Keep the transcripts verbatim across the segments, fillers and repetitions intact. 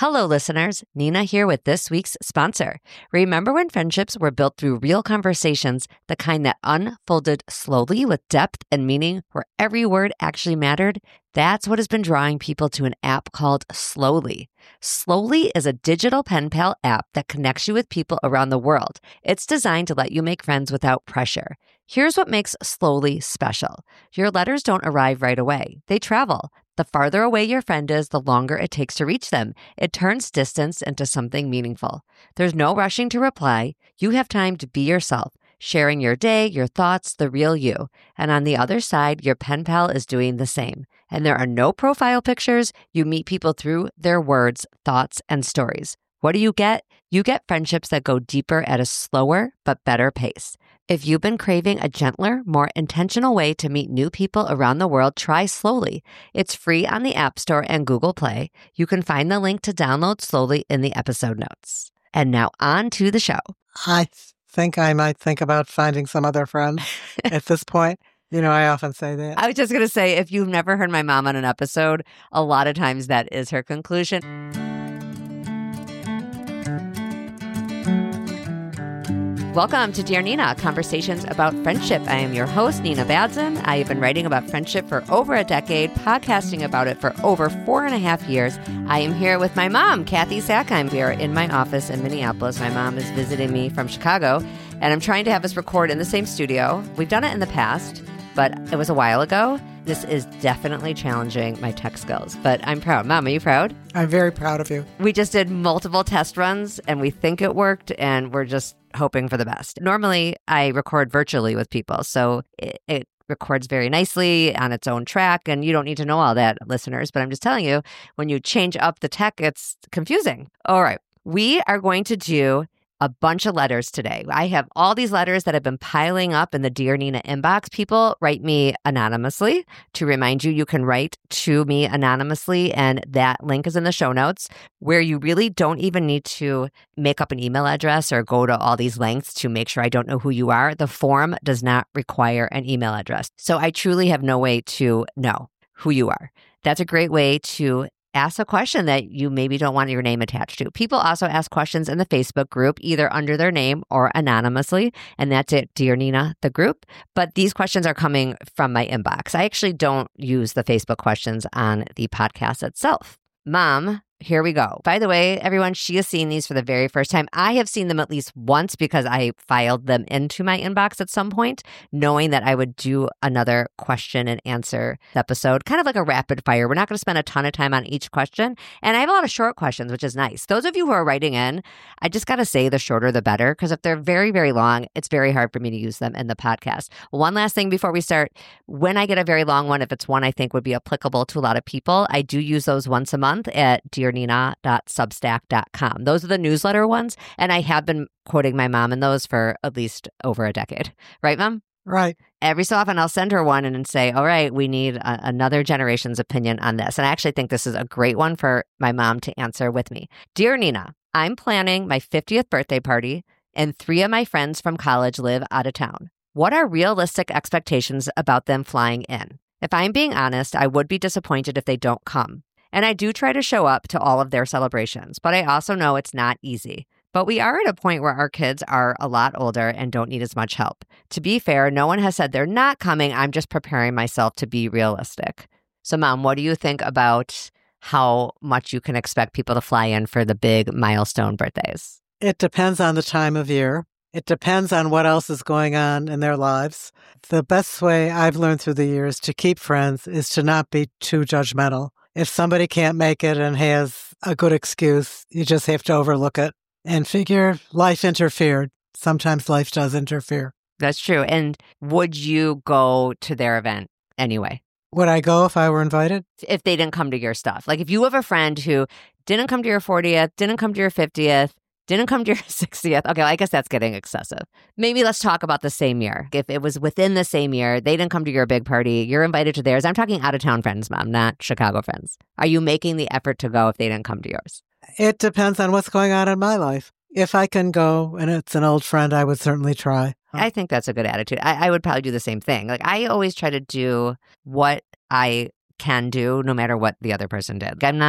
Hello, listeners. Nina here with this week's sponsor. Remember when friendships were built through real conversations, the kind that unfolded slowly with depth and meaning, where every word actually mattered? That's what has been drawing people to an app called Slowly. Slowly is a digital pen pal app that connects you with people around the world. It's designed to let you make friends without pressure. Here's what makes Slowly special. Your letters don't arrive right away. They travel. The farther away your friend is, the longer it takes to reach them. It turns distance into something meaningful. There's no rushing to reply. You have time to be yourself, sharing your day, your thoughts, the real you. And on the other side, your pen pal is doing the same. And there are no profile pictures. You meet people through their words, thoughts, and stories. What do you get? You get friendships that go deeper at a slower but better pace. If you've been craving a gentler, more intentional way to meet new people around the world, try Slowly. It's free on the App Store and Google Play. You can find the link to download Slowly in the episode notes. And now on to the show. I think I might think about finding some other friends at this point. You know, I often say that. I was just going to say, if you've never heard my mom on an episode, a lot of times that is her conclusion. Welcome to Dear Nina, conversations about friendship. I am your host, Nina Badzin. I have been writing about friendship for over a decade, podcasting about it for over four and a half years. I am here with my mom, Kathy Sackheim. We are in my office in Minneapolis. My mom is visiting me from Chicago, and I'm trying to have us record in the same studio. We've done it in the past, but it was a while ago. This is definitely challenging my tech skills, but I'm proud. Mom, are you proud? I'm very proud of you. We just did multiple test runs, and we think it worked, and we're just hoping for the best. Normally, I record virtually with people, so it, it records very nicely on its own track, and you don't need to know all that, listeners, but I'm just telling you, when you change up the tech, it's confusing. All right, we are going to do a bunch of letters today. I have all these letters that have been piling up in the Dear Nina inbox. People write me anonymously. To remind you, you can write to me anonymously, and that link is in the show notes, where you really don't even need to make up an email address or go to all these lengths to make sure I don't know who you are. The form does not require an email address. So I truly have no way to know who you are. That's a great way to ask a question that you maybe don't want your name attached to. People also ask questions in the Facebook group, either under their name or anonymously, and that's it, Dear Nina, the group. But these questions are coming from my inbox. I actually don't use the Facebook questions on the podcast itself. Mom, here we go. By the way, everyone, she has seen these for the very first time. I have seen them at least once because I filed them into my inbox at some point, knowing that I would do another question and answer episode, kind of like a rapid fire. We're not going to spend a ton of time on each question. And I have a lot of short questions, which is nice. Those of you who are writing in, I just got to say the shorter the better, because if they're very, very long, it's very hard for me to use them in the podcast. One last thing before we start. When I get a very long one, if it's one I think would be applicable to a lot of people, I do use those once a month at dear nina dot substack dot com. Those are the newsletter ones, and I have been quoting my mom in those for at least over a decade. Right, Mom? Right. Every so often, I'll send her one and say, all right, we need a- another generation's opinion on this. And I actually think this is a great one for my mom to answer with me. Dear Nina, I'm planning my fiftieth birthday party, and three of my friends from college live out of town. What are realistic expectations about them flying in? If I'm being honest, I would be disappointed if they don't come. And I do try to show up to all of their celebrations, but I also know it's not easy. But we are at a point where our kids are a lot older and don't need as much help. To be fair, no one has said they're not coming. I'm just preparing myself to be realistic. So, Mom, what do you think about how much you can expect people to fly in for the big milestone birthdays? It depends on the time of year. It depends on what else is going on in their lives. The best way I've learned through the years to keep friends is to not be too judgmental. If somebody can't make it and has a good excuse, you just have to overlook it and figure life interfered. Sometimes life does interfere. That's true. And would you go to their event anyway? Would I go if I were invited? If they didn't come to your stuff. Like if you have a friend who didn't come to your fortieth, didn't come to your fiftieth, didn't come to your sixtieth. Okay, well, I guess that's getting excessive. Maybe let's talk about the same year. If it was within the same year, they didn't come to your big party, you're invited to theirs. I'm talking out-of-town friends, Mom, not Chicago friends. Are you making the effort to go if they didn't come to yours? It depends on what's going on in my life. If I can go and it's an old friend, I would certainly try. I think that's a good attitude. I, I would probably do the same thing. Like I always try to do what I can do no matter what the other person did. I'm not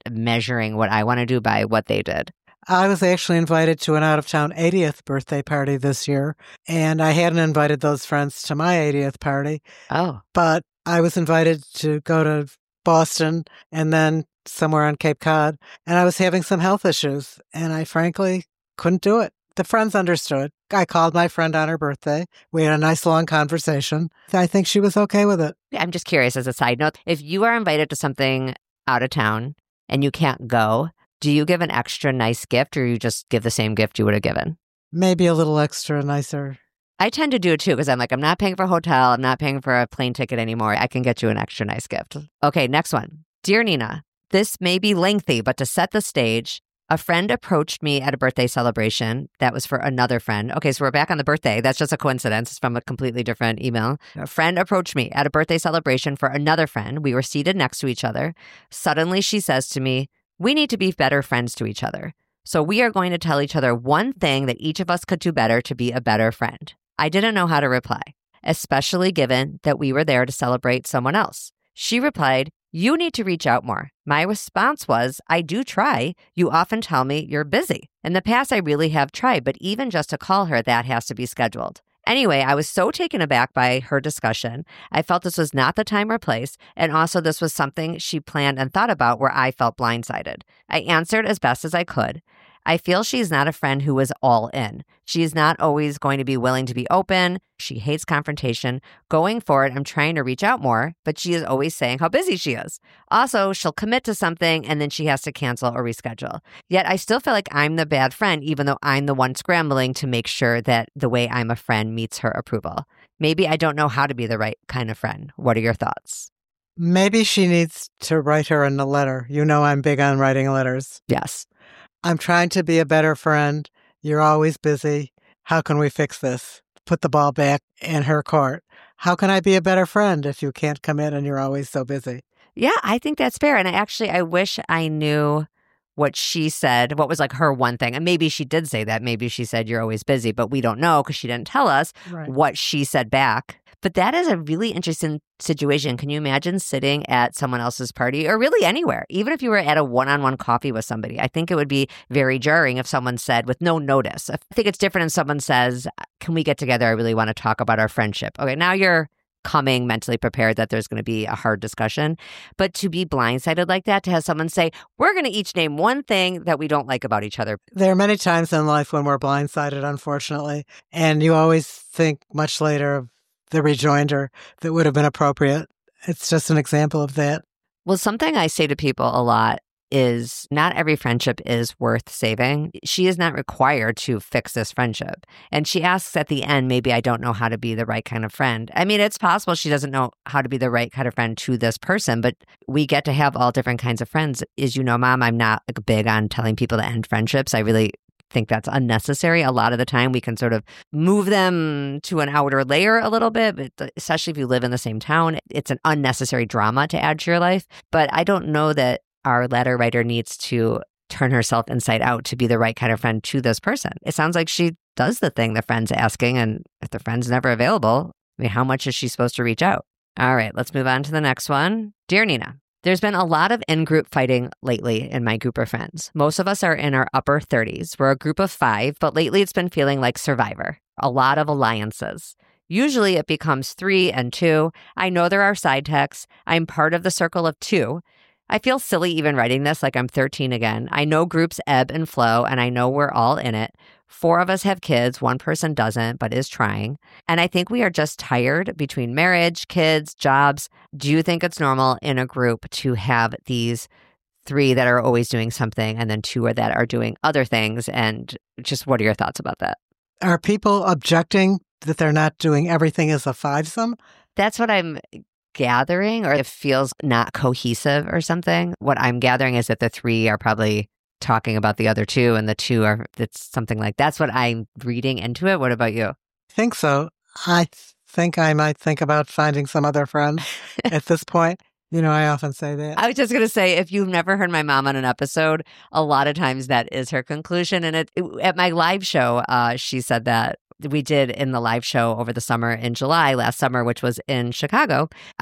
measuring what I want to do by what they did. I was actually invited to an out-of-town eightieth birthday party this year, and I hadn't invited those friends to my eightieth party. Oh. But I was invited to go to Boston and then somewhere on Cape Cod, and I was having some health issues, and I frankly couldn't do it. The friends understood. I called my friend on her birthday. We had a nice long conversation. I think she was okay with it. I'm just curious as a side note, if you are invited to something out of town and you can't go, do you give an extra nice gift or you just give the same gift you would have given? Maybe a little extra nicer. I tend to do it too because I'm like, I'm not paying for a hotel. I'm not paying for a plane ticket anymore. I can get you an extra nice gift. Okay, next one. Dear Nina, this may be lengthy, but to set the stage, a friend approached me at a birthday celebration that was for another friend. Okay, so we're back on the birthday. That's just a coincidence. It's from a completely different email. A friend approached me at a birthday celebration for another friend. We were seated next to each other. Suddenly, she says to me, we need to be better friends to each other. So we are going to tell each other one thing that each of us could do better to be a better friend. I didn't know how to reply, especially given that we were there to celebrate someone else. She replied, you need to reach out more. My response was, I do try. You often tell me you're busy. In the past, I really have tried, but even just to call her, that has to be scheduled. Anyway, I was so taken aback by her discussion. I felt this was not the time or place, and also this was something she planned and thought about where I felt blindsided. I answered as best as I could. I feel she's not a friend who is all in. She is not always going to be willing to be open. She hates confrontation. Going forward, I'm trying to reach out more, but she is always saying how busy she is. Also, she'll commit to something and then she has to cancel or reschedule. Yet I still feel like I'm the bad friend, even though I'm the one scrambling to make sure that the way I'm a friend meets her approval. Maybe I don't know how to be the right kind of friend. What are your thoughts? Maybe she needs to write her in a letter. You know I'm big on writing letters. Yes. I'm trying to be a better friend. You're always busy. How can we fix this? Put the ball back in her court. How can I be a better friend if you can't come in and you're always so busy? Yeah, I think that's fair. And I actually, I wish I knew what she said, what was like her one thing. And maybe she did say that. Maybe she said, you're always busy, but we don't know because she didn't tell us right. what she said back. But that is a really interesting situation. Can you imagine sitting at someone else's party or really anywhere, even if you were at a one-on-one coffee with somebody? I think it would be very jarring if someone said with no notice. I think it's different if someone says, can we get together? I really want to talk about our friendship. Okay, now you're coming mentally prepared that there's going to be a hard discussion. But to be blindsided like that, to have someone say, we're going to each name one thing that we don't like about each other. There are many times in life when we're blindsided, unfortunately, and you always think much later of the rejoinder that would have been appropriate. It's just an example of that. Well, something I say to people a lot is not every friendship is worth saving. She is not required to fix this friendship. And she asks at the end, maybe I don't know how to be the right kind of friend. I mean, it's possible she doesn't know how to be the right kind of friend to this person, but we get to have all different kinds of friends. As you know, Mom, I'm not like, big on telling people to end friendships. I really think that's unnecessary. A lot of the time we can sort of move them to an outer layer a little bit, but especially if you live in the same town, it's an unnecessary drama to add to your life. But I don't know that our letter writer needs to turn herself inside out to be the right kind of friend to this person. It sounds like she does the thing the friend's asking, and if the friend's never available, I mean, how much is she supposed to reach out? All right, let's move on to the next one. Dear Nina, there's been a lot of in-group fighting lately in my group of friends. Most of us are in our upper thirties. We're a group of five, but lately it's been feeling like Survivor. A lot of alliances. Usually it becomes three and two. I know there are side texts. I'm part of the circle of two. I feel silly even writing this like I'm thirteen again. I know groups ebb and flow, and I know we're all in it. Four of us have kids. One person doesn't, but is trying. And I think we are just tired between marriage, kids, jobs. Do you think it's normal in a group to have these three that are always doing something and then two are that are doing other things? And just what are your thoughts about that? Are people objecting that they're not doing everything as a fivesome? That's what I'm gathering, or it feels not cohesive or something. What I'm gathering is that the three are probably talking about the other two, and the two are, it's something like, that's what I'm reading into it. What about you? I think so. I think I might think about finding some other friend at this point. You know, I often say that. I was just going to say, if you've never heard my mom on an episode, a lot of times that is her conclusion. And it, it, at my live show, uh, she said that we did in the live show over the summer in July last summer, which was in Chicago. I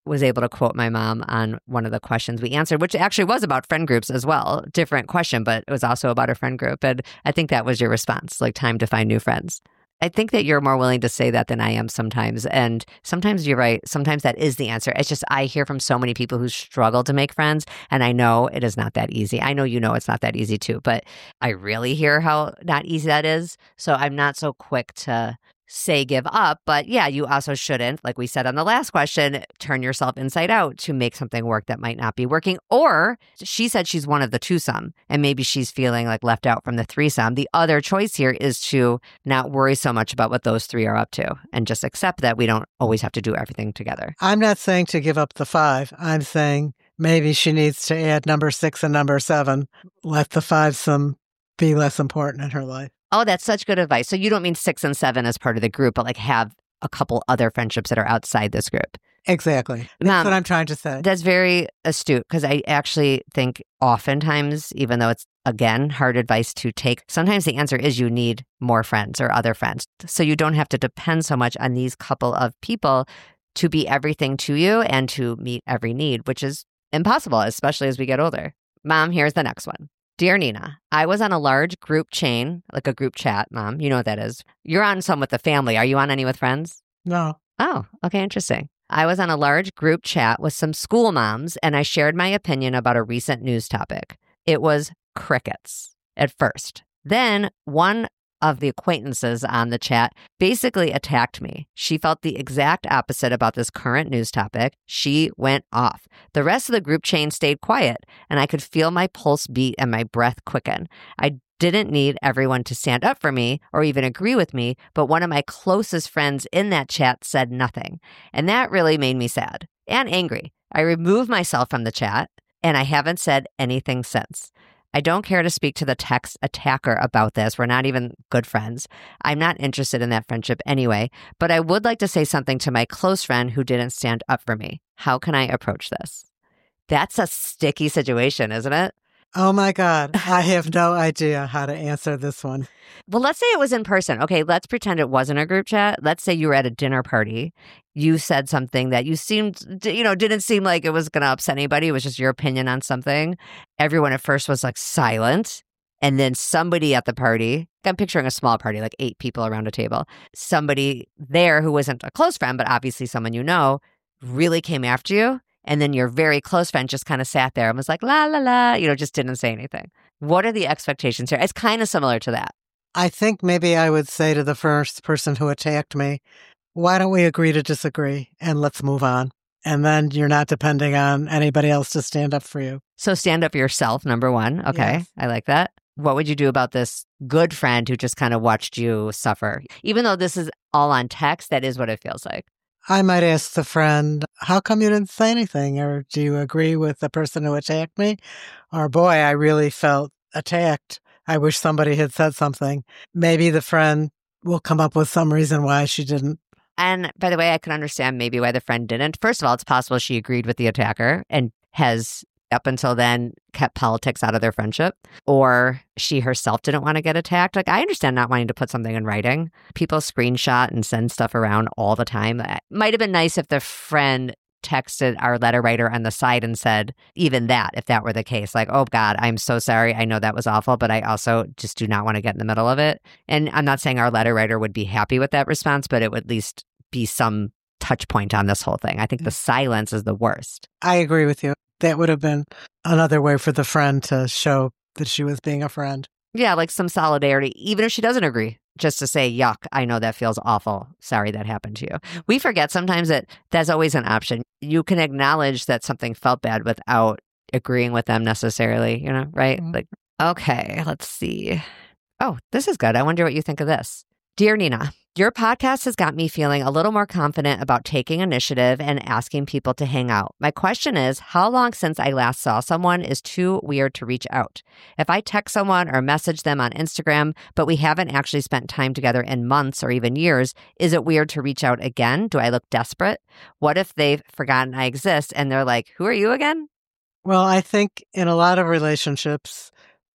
was able to quote my mom on one of the questions we answered, which actually was about friend groups as well. Different question, but it was also about a friend group. And I think that was your response, like time to find new friends. I think that you're more willing to say that than I am sometimes. And sometimes you're right. Sometimes that is the answer. It's just I hear from so many people who struggle to make friends. And I know it is not that easy. I know you know it's not that easy too. But I really hear how not easy that is. So I'm not so quick to say give up. But yeah, you also shouldn't, like we said on the last question, turn yourself inside out to make something work that might not be working. Or she said she's one of the twosome and maybe she's feeling like left out from the threesome. The other choice here is to not worry so much about what those three are up to and just accept that we don't always have to do everything together. I'm not saying to give up the five. I'm saying maybe she needs to add number six and number seven. Let the fivesome be less important in her life. Oh, that's such good advice. So you don't mean six and seven as part of the group, but like have a couple other friendships that are outside this group. Exactly. That's Mom, what I'm trying to say. That's very astute because I actually think oftentimes, even though it's, again, hard advice to take, sometimes the answer is you need more friends or other friends. So you don't have to depend so much on these couple of people to be everything to you and to meet every need, which is impossible, especially as we get older. Mom, here's the next one. Dear Nina, I was on a large group chain, like a group chat, Mom. You know what that is. You're on some with the family. Are you on any with friends? No. Oh, okay, interesting. I was on a large group chat with some school moms, and I shared my opinion about a recent news topic. It was crickets at first. Then one of the acquaintances on the chat basically attacked me. She felt the exact opposite about this current news topic. She went off. The rest of the group chain stayed quiet, and I could feel my pulse beat and my breath quicken. I didn't need everyone to stand up for me or even agree with me, but one of my closest friends in that chat said nothing. And that really made me sad and angry. I removed myself from the chat, and I haven't said anything since. I don't care to speak to the text attacker about this. We're not even good friends. I'm not interested in that friendship anyway, but I would like to say something to my close friend who didn't stand up for me. How can I approach this? That's a sticky situation, isn't it? Oh my God. I have no idea how to answer this one. Well, let's say it was in person. Okay, let's pretend it wasn't a group chat. Let's say you were at a dinner party. You said something that you seemed, you know, didn't seem like it was going to upset anybody. It was just your opinion on something. Everyone at first was like silent. And then somebody at the party, I'm picturing a small party, like eight people around a table. Somebody there who wasn't a close friend, but obviously someone you know, really came after you. And then your very close friend just kind of sat there and was like, la, la, la, you know, just didn't say anything. What are the expectations here? It's kind of similar to that. I think maybe I would say to the first person who attacked me, why don't we agree to disagree and let's move on? And then you're not depending on anybody else to stand up for you. So stand up for yourself, number one. Okay, yes. I like that. What would you do about this good friend who just kind of watched you suffer? Even though this is all on text, that is what it feels like. I might ask the friend, how come you didn't say anything? Or do you agree with the person who attacked me? Or boy, I really felt attacked. I wish somebody had said something. Maybe the friend will come up with some reason why she didn't. And by the way, I can understand maybe why the friend didn't. First of all, it's possible she agreed with the attacker and has up until then kept politics out of their friendship, or she herself didn't want to get attacked. Like, I understand not wanting to put something in writing. People screenshot and send stuff around all the time. It might have been nice if the friend texted our letter writer on the side and said even that, if that were the case, like, oh God, I'm so sorry. I know that was awful, but I also just do not want to get in the middle of it. And I'm not saying our letter writer would be happy with that response, but it would at least be some touch point on this whole thing. I think the silence is the worst. I agree with you. That would have been another way for the friend to show that she was being a friend. Yeah, like some solidarity, even if she doesn't agree, just to say, yuck, I know that feels awful. Sorry that happened to you. We forget sometimes that that's always an option. You can acknowledge that something felt bad without agreeing with them necessarily, you know, right? Mm-hmm. Like, okay, let's see. Oh, this is good. I wonder what you think of this. Dear Nina, your podcast has got me feeling a little more confident about taking initiative and asking people to hang out. My question is, how long since I last saw someone is too weird to reach out? If I text someone or message them on Instagram, but we haven't actually spent time together in months or even years, is it weird to reach out again? Do I look desperate? What if they've forgotten I exist and they're like, who are you again? Well, I think in a lot of relationships,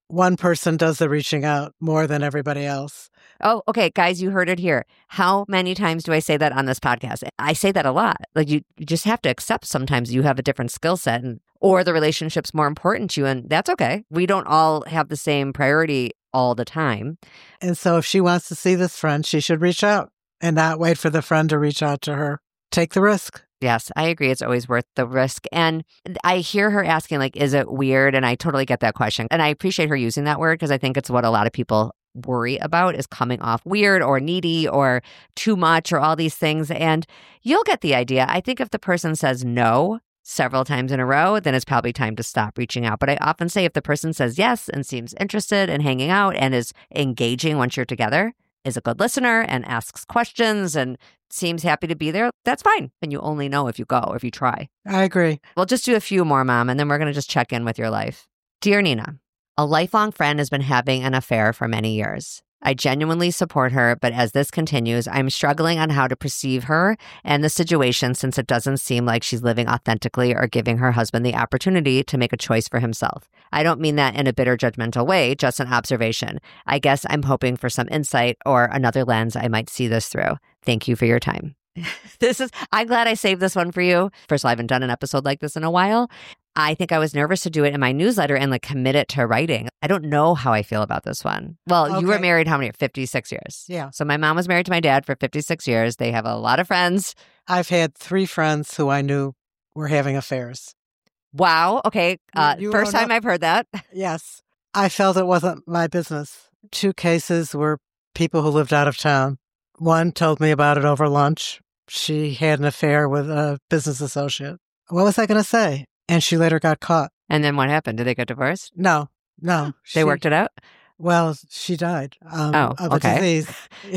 one person does the reaching out more than everybody else. Oh, okay. Guys, you heard it here. How many times do I say that on this podcast? I say that a lot. Like you, you just have to accept sometimes you have a different skill set and or the relationship's more important to you. And that's okay. We don't all have the same priority all the time. And so if she wants to see this friend, she should reach out and not wait for the friend to reach out to her. Take the risk. Yes, I agree. It's always worth the risk. And I hear her asking, like, is it weird? And I totally get that question. And I appreciate her using that word because I think it's what a lot of people worry about is coming off weird or needy or too much or all these things. And you'll get the idea. I think if the person says no several times in a row, then it's probably time to stop reaching out. But I often say if the person says yes and seems interested in hanging out and is engaging once you're together, is a good listener and asks questions and seems happy to be there, that's fine. And you only know if you go, if you try. I agree. We'll just do a few more, Mom, and then we're going to just check in with your life. Dear Nina, a lifelong friend has been having an affair for many years. I genuinely support her, but as this continues, I'm struggling on how to perceive her and the situation since it doesn't seem like she's living authentically or giving her husband the opportunity to make a choice for himself. I don't mean that in a bitter, judgmental way, just an observation. I guess I'm hoping for some insight or another lens I might see this through. Thank you for your time. This is, I'm glad I saved this one for you. First of all, I haven't done an episode like this in a while. I think I was nervous to do it in my newsletter and like commit it to writing. I don't know how I feel about this one. Well, okay. You were married how many? fifty-six years. Yeah. So my mom was married to my dad for fifty-six years. They have a lot of friends. I've had three friends who I knew were having affairs. Wow. Okay. Uh, you first time know. I've heard that. Yes. I felt it wasn't my business. Two cases were people who lived out of town. One told me about it over lunch. She had an affair with a business associate. What was I going to say? And she later got caught. And then what happened? Did they get divorced? No, no. They she, worked it out? Well, she died um, oh, of a okay. disease.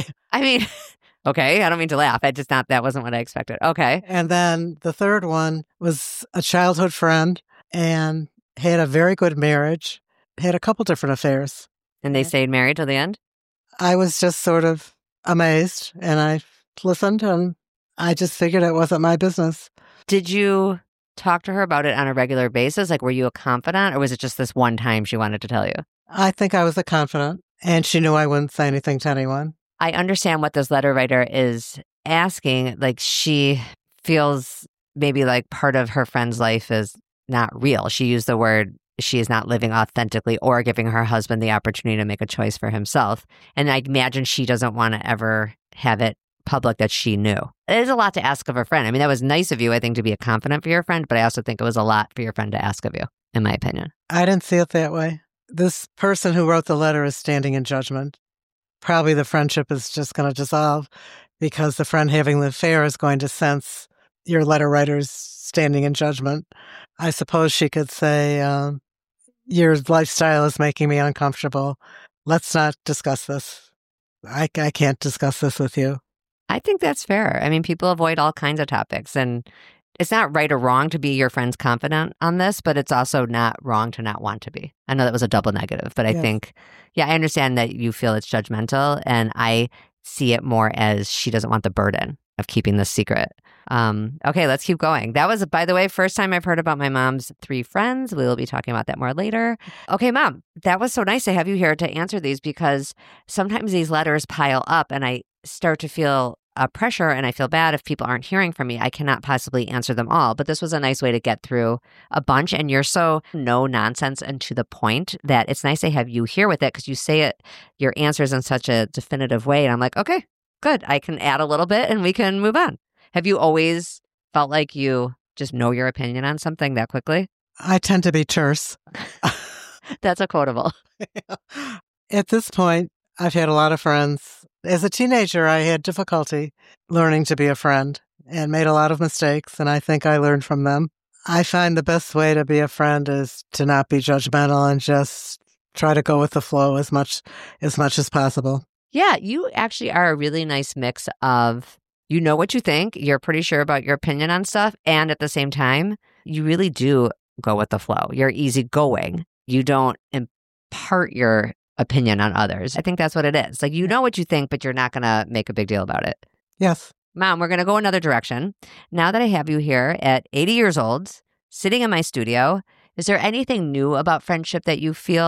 I mean, okay, I don't mean to laugh. I just not, that wasn't what I expected. Okay. And then the third one was a childhood friend and had a very good marriage, had a couple different affairs. And they stayed married till the end? I was just sort of amazed and I listened and I just figured it wasn't my business. Did you talk to her about it on a regular basis? Like, were you a confidant or was it just this one time she wanted to tell you? I think I was a confidant and she knew I wouldn't say anything to anyone. I understand what this letter writer is asking. Like, she feels maybe like part of her friend's life is not real. She used the word she is not living authentically or giving her husband the opportunity to make a choice for himself. And I imagine she doesn't want to ever have it public that she knew. It is a lot to ask of a friend. I mean, that was nice of you, I think, to be a confidant for your friend, but I also think it was a lot for your friend to ask of you, in my opinion. I didn't see it that way. This person who wrote the letter is standing in judgment. Probably the friendship is just going to dissolve because the friend having the affair is going to sense your letter writer's standing in judgment. I suppose she could say, um, your lifestyle is making me uncomfortable. Let's not discuss this. I, I can't discuss this with you. I think that's fair. I mean, people avoid all kinds of topics, and it's not right or wrong to be your friend's confidant on this, but it's also not wrong to not want to be. I know that was a double negative, but I yes. think, yeah, I understand that you feel it's judgmental, and I see it more as she doesn't want the burden of keeping this secret. Um, okay, let's keep going. That was, by the way, first time I've heard about my mom's three friends. We will be talking about that more later. Okay, Mom, that was so nice to have you here to answer these because sometimes these letters pile up and I start to feel a pressure and I feel bad if people aren't hearing from me. I cannot possibly answer them all, but this was a nice way to get through a bunch. And you're so no nonsense and to the point that it's nice to have you here with it because you say it, your answers in such a definitive way. And I'm like, okay, good. I can add a little bit and we can move on. Have you always felt like you just know your opinion on something that quickly? I tend to be terse. That's a quotable. At this point, I've had a lot of friends. As a teenager, I had difficulty learning to be a friend and made a lot of mistakes, and I think I learned from them. I find the best way to be a friend is to not be judgmental and just try to go with the flow as much as much as possible. Yeah, you actually are a really nice mix of you know what you think, you're pretty sure about your opinion on stuff, and at the same time, you really do go with the flow. You're easygoing. You don't impart your opinion on others. I think that's what it is. Like, you know what you think, but you're not going to make a big deal about it. Yes. Mom, we're going to go another direction. Now that I have you here at eighty years old, sitting in my studio, is there anything new about friendship that you feel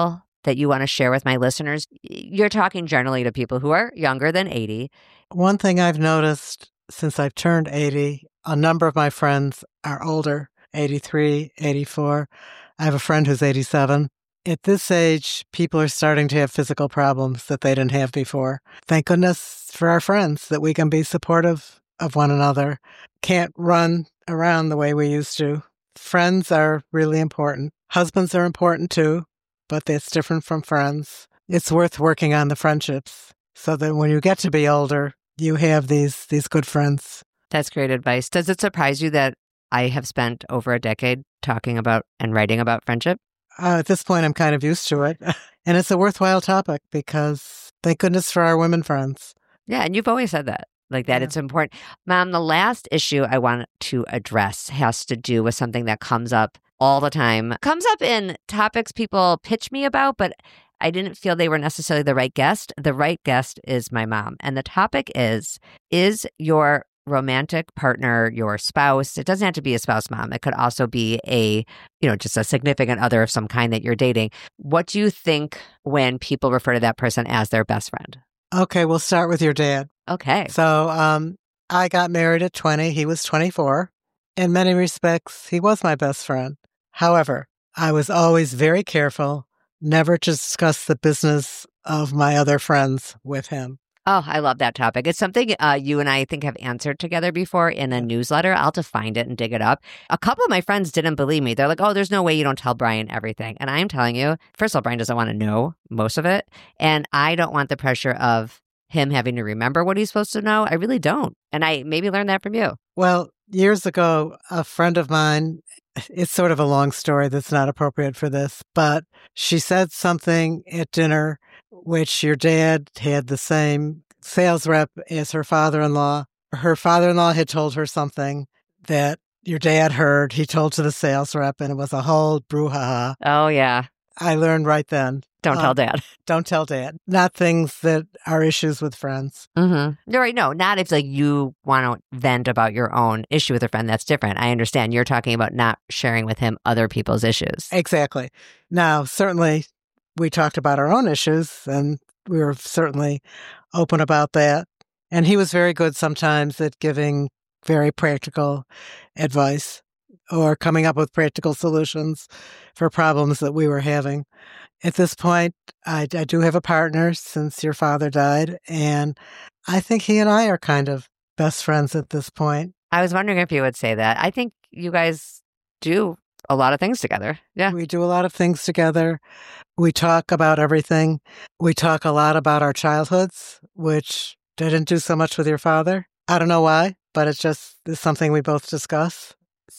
that you want to share with my listeners? You're talking generally to people who are younger than eighty. One thing I've noticed since I've turned eighty, a number of my friends are older, eighty-three, eighty-four. I have a friend who's eighty-seven. At this age, people are starting to have physical problems that they didn't have before. Thank goodness for our friends that we can be supportive of one another. Can't run around the way we used to. Friends are really important. Husbands are important too, but that's different from friends. It's worth working on the friendships so that when you get to be older, you have these these good friends. That's great advice. Does it surprise you that I have spent over a decade talking about and writing about friendship? Uh, at this point, I'm kind of used to it. And it's a worthwhile topic because thank goodness for our women friends. Yeah, and you've always said that, like that Yeah. it's important. Mom, the last issue I want to address has to do with something that comes up all the time. Comes up in topics people pitch me about, but I didn't feel they were necessarily the right guest. The right guest is my mom. And the topic is, is your romantic partner, your spouse, it doesn't have to be a spouse, Mom. It could also be a, you know, just a significant other of some kind that you're dating. What do you think when people refer to that person as their best friend? Okay, we'll start with your dad. Okay. So um, I got married at twenty. He was twenty-four. In many respects, he was my best friend. However, I was always very careful never to discuss the business of my other friends with him. Oh, I love that topic. It's something uh, you and I think have answered together before in a newsletter. I'll have to find it and dig it up. A couple of my friends didn't believe me. They're like, oh, there's no way you don't tell Brian everything. And I'm telling you, first of all, Brian doesn't want to know most of it. And I don't want the pressure of him having to remember what he's supposed to know. I really don't. And I maybe learned that from you. Well, years ago, a friend of mine, it's sort of a long story that's not appropriate for this, but she said something at dinner which your dad had the same sales rep as her father-in-law. Her father-in-law had told her something that your dad heard. He told to the sales rep, and it was a whole brouhaha. Oh, yeah. I learned right then. Don't uh, tell Dad. Don't tell Dad. Not things that are issues with friends. Mm-hmm. You're right. No, not if like you want to vent about your own issue with a friend. That's different. I understand. You're talking about not sharing with him other people's issues. Exactly. Now, certainly, we talked about our own issues, and we were certainly open about that. And he was very good sometimes at giving very practical advice or coming up with practical solutions for problems that we were having. At this point, I, I do have a partner since your father died, and I think he and I are kind of best friends at this point. I was wondering if you would say that. I think you guys do a lot of things together. Yeah. We do a lot of things together. We talk about everything. We talk a lot about our childhoods, which I didn't do so much with your father. I don't know why, but it's just it's something we both discuss.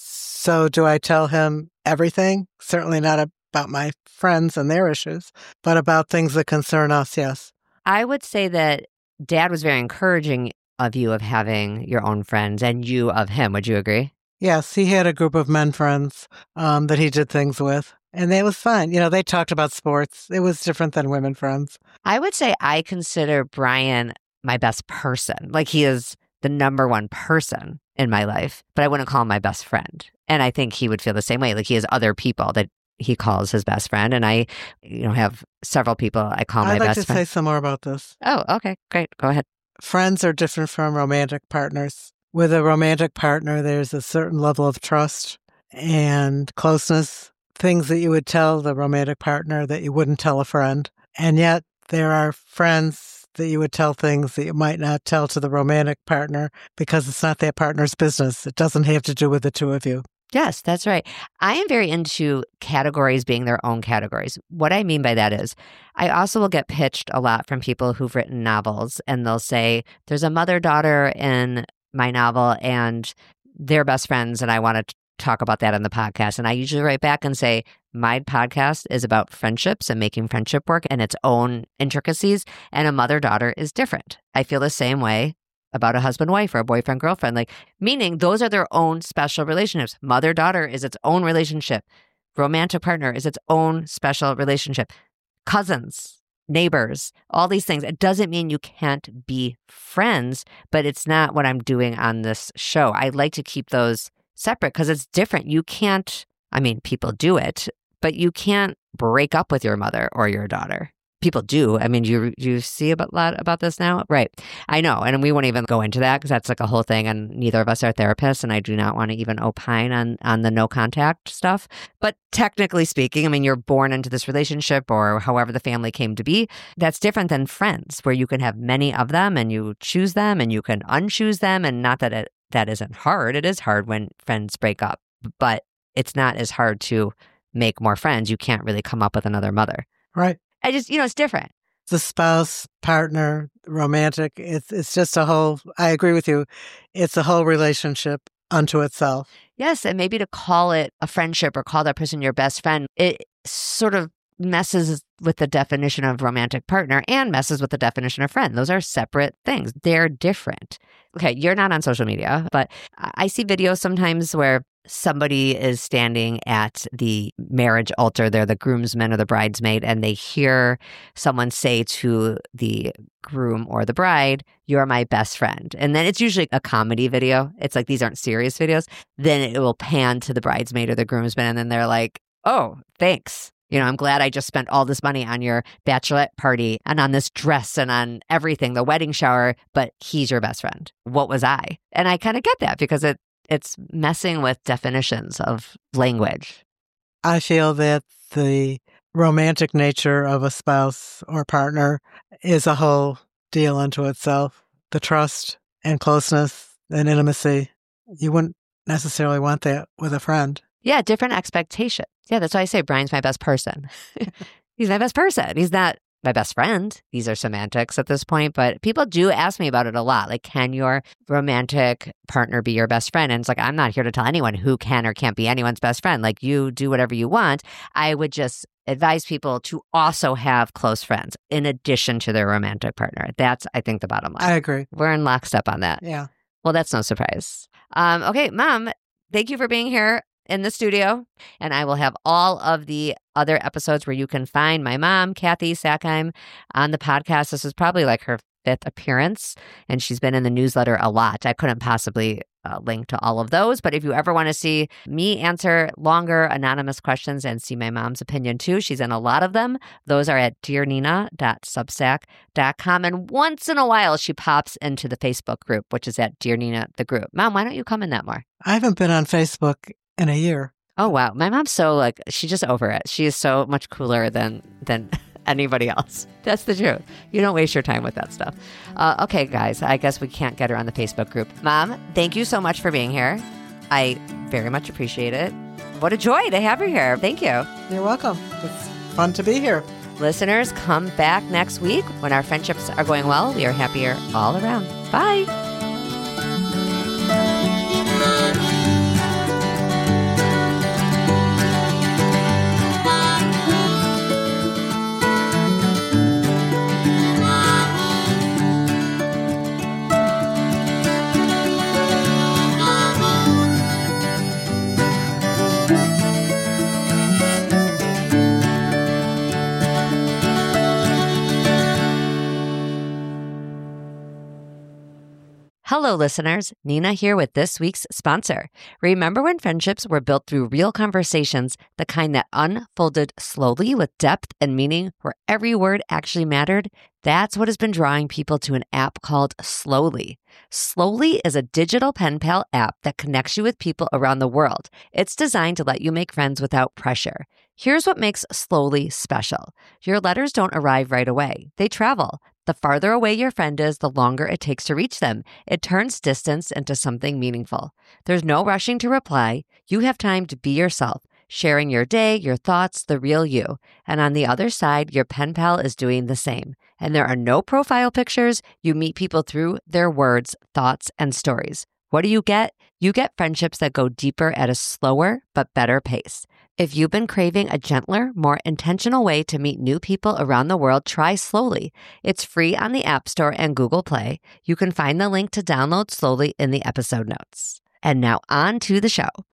So do I tell him everything? Certainly not about my friends and their issues, but about things that concern us, yes. I would say that Dad was very encouraging of you of having your own friends and you of him. Would you agree? Yes, he had a group of men friends um, that he did things with, and that was fine. You know, they talked about sports. It was different than women friends. I would say I consider Brian my best person. Like he is the number one person in my life, but I wouldn't call him my best friend. And I think he would feel the same way. Like he has other people that he calls his best friend. And I, you know, have several people I call my I'd like best to friend. say some more about this. Oh, okay, great. Go ahead. Friends are different from romantic partners. With a romantic partner, there's a certain level of trust and closeness, things that you would tell the romantic partner that you wouldn't tell a friend. And yet there are friends that you would tell things that you might not tell to the romantic partner because it's not that partner's business. It doesn't have to do with the two of you. Yes, that's right. I am very into categories being their own categories. What I mean by that is I also will get pitched a lot from people who've written novels, and they'll say, there's a mother-daughter in my novel and they're best friends, and I want to talk about that on the podcast. And I usually write back and say, my podcast is about friendships and making friendship work and its own intricacies, and a mother-daughter is different. I feel the same way about a husband-wife or a boyfriend-girlfriend, like meaning those are their own special relationships. Mother-daughter is its own relationship. Romantic partner is its own special relationship. Cousins, neighbors, all these things. It doesn't mean you can't be friends, but it's not what I'm doing on this show. I like to keep those separate because it's different. You can't, I mean, people do it, but you can't break up with your mother or your daughter. People do. I mean, you you see a lot about this now? Right. I know. And we won't even go into that because that's like a whole thing. And neither of us are therapists. And I do not want to even opine on, on the no contact stuff. But technically speaking, I mean, you're born into this relationship or however the family came to be. That's different than friends where you can have many of them and you choose them and you can unchoose them. And not that it that isn't hard. It is hard when friends break up. But it's not as hard to make more friends. You can't really come up with another mother. Right. I just, you know, it's different. The spouse, partner, romantic, it's it's just a whole, I agree with you, it's a whole relationship unto itself. Yes, and maybe to call it a friendship or call that person your best friend, it sort of messes with the definition of romantic partner and messes with the definition of friend. Those are separate things. They're different. Okay, you're not on social media, but I see videos sometimes where somebody is standing at the marriage altar. They're the groomsman or the bridesmaid, and they hear someone say to the groom or the bride, "You're my best friend." And then it's usually a comedy video. It's like, these aren't serious videos. Then it will pan to the bridesmaid or the groomsman, and then they're like, "Oh, thanks. You know, I'm glad I just spent all this money on your bachelorette party and on this dress and on everything, the wedding shower, but he's your best friend. What was I?" And I kind of get that because it it's messing with definitions of language. I feel that the romantic nature of a spouse or partner is a whole deal unto itself. The trust and closeness and intimacy, you wouldn't necessarily want that with a friend. Yeah, different expectations. Yeah, that's why I say Brian's my best person. He's my best person. He's not my best friend. These are semantics at this point, but people do ask me about it a lot. Like, can your romantic partner be your best friend? And it's like, I'm not here to tell anyone who can or can't be anyone's best friend. Like, you do whatever you want. I would just advise people to also have close friends in addition to their romantic partner. That's, I think, the bottom line. I agree. We're in lockstep on that. Yeah. Well, that's no surprise. Um, okay, Mom, thank you for being here in the studio. And I will have all of the other episodes where you can find my mom, Kathy Sackheim, on the podcast. This is probably like her fifth appearance, and she's been in the newsletter a lot. I couldn't possibly uh, link to all of those, but if you ever want to see me answer longer anonymous questions and see my mom's opinion too, she's in a lot of them. Those are at dear nina dot substack dot com. And once in a while, she pops into the Facebook group, which is at Dear Nina, the group. Mom, why don't you come in that more? I haven't been on Facebook in a year. Oh, wow. My mom's so like, she's just over it. She is so much cooler than than anybody else. That's the truth. You don't waste your time with that stuff. Uh, okay, guys, I guess we can't get her on the Facebook group. Mom, thank you so much for being here. I very much appreciate it. What a joy to have her here. Thank you. You're welcome. It's fun to be here. Listeners, come back next week when our friendships are going well. We are happier all around. Bye. Hello, listeners. Nina here with this week's sponsor. Remember when friendships were built through real conversations, the kind that unfolded slowly with depth and meaning, where every word actually mattered? That's what has been drawing people to an app called Slowly. Slowly is a digital pen pal app that connects you with people around the world. It's designed to let you make friends without pressure. Here's what makes Slowly special. Your letters don't arrive right away. They travel. The farther away your friend is, the longer it takes to reach them. It turns distance into something meaningful. There's no rushing to reply. You have time to be yourself, sharing your day, your thoughts, the real you. And on the other side, your pen pal is doing the same. And there are no profile pictures. You meet people through their words, thoughts, and stories. What do you get? You get friendships that go deeper at a slower but better pace. If you've been craving a gentler, more intentional way to meet new people around the world, try Slowly. It's free on the App Store and Google Play. You can find the link to download Slowly in the episode notes. And now on to the show.